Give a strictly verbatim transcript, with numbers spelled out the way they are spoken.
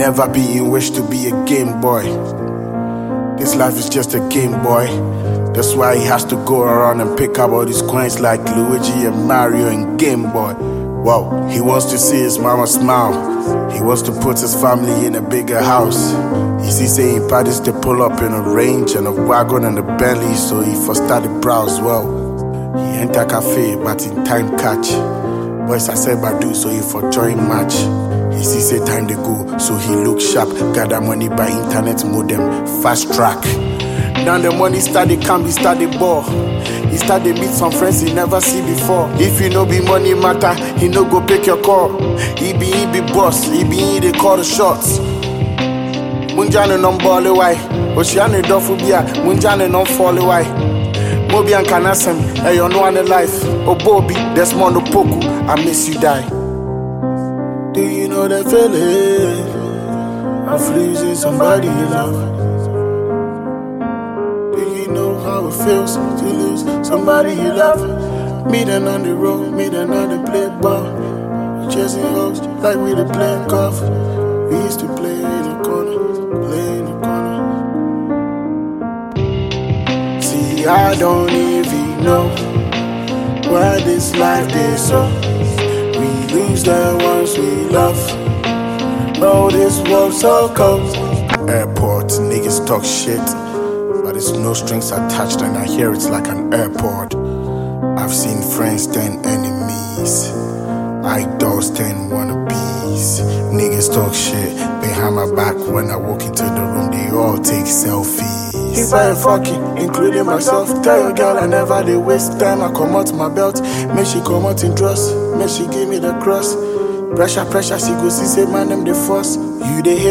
never be in wish to be a Game Boy. This life is just a Game Boy. That's why he has to go around and pick up all these coins like Luigi and Mario and Game Boy. Wow, he wants to see his mama smile. He wants to put his family in a bigger house. He sees saying parties to pull up in a range and a wagon and a Bentley, so he first started browse well. He enter cafe, but in time catch. Boys I said Badu, so he for join match. He see say time to go, so he look sharp. Gather money by internet modem, fast track. Now the money started come, he started ball. He started meet some friends he never see before. If you know be money matter, he no go pick your call. He be he be boss, he be he they call the shots. Munjane non ball away, Oceane dofubia, Munjane non fall away. Mobi and Kanasem, hey you know one life. Oh Bobby, there's more no poku, I miss you die. Do you know that feeling of losing somebody you love? How it feels to lose somebody you love. Meet them on the road, meet them on the play ball. Chasing hoes like we the playing golf. We used to play in the corner, play in the corner. See, I don't even know why this life is so. We lose the ones we love. Oh, this world's so cold. Airport, niggas talk shit. But it's no strings attached and I hear it's like an airport. I've seen friends turn enemies, idols turn wannabes. Niggas talk shit behind my back. When I walk into the room, they all take selfies. If I ain't fucking, including myself, tell your girl I never they waste time. I come out my belt, make she come out in dress, make she give me the cross. Pressure, pressure, she go see say man them the force. You they hate